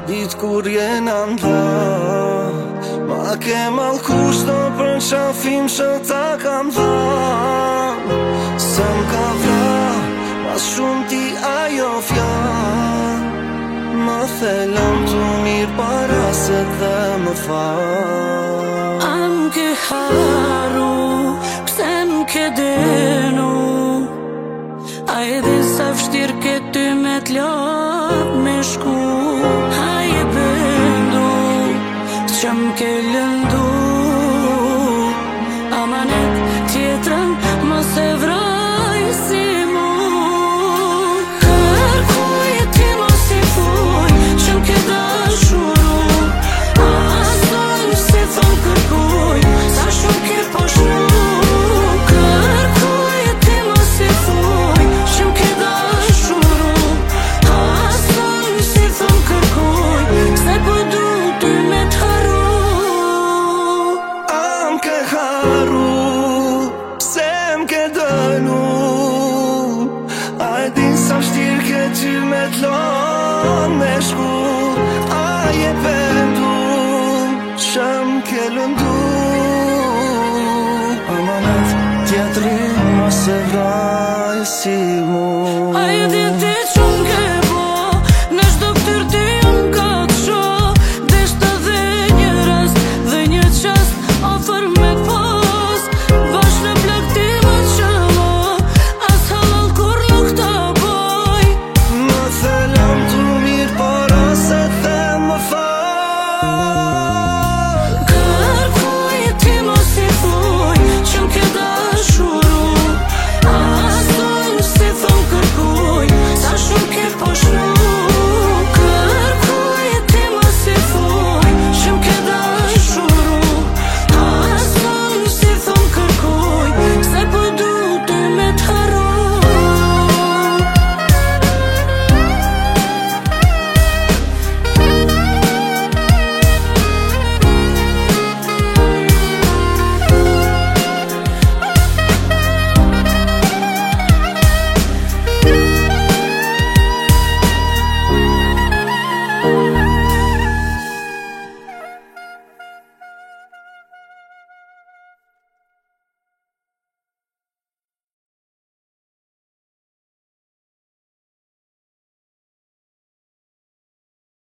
dit kur jena ndla Ma ke malkushto për qafim që ta kam dha Se m'ka vra Mas shumë ti ajo fjall Më thelëm të mirë para se dhe më fall A m'ke haru, pse m'ke denu A e dhe sa vështir ke ty me t'lop me shku A e bëndu, që m'ke lëndu Amanet tjetërën më se vraj si mu Kërkuj e ti mos i fuj, që m'ke dashuru Asoj se thon kërkuj, sa shumë ke poshnu Kërkuj e ti mos i fuj, që m'ke dashuru Asoj se thon kërkuj, se po du ty me t'haru M'ke haru, pse m'ke dënu A e din sa vështir ke ty me t'lon me shku A je pendu, që m'ke lëndu Amanet tjetëri më se vraj si mu A e dhe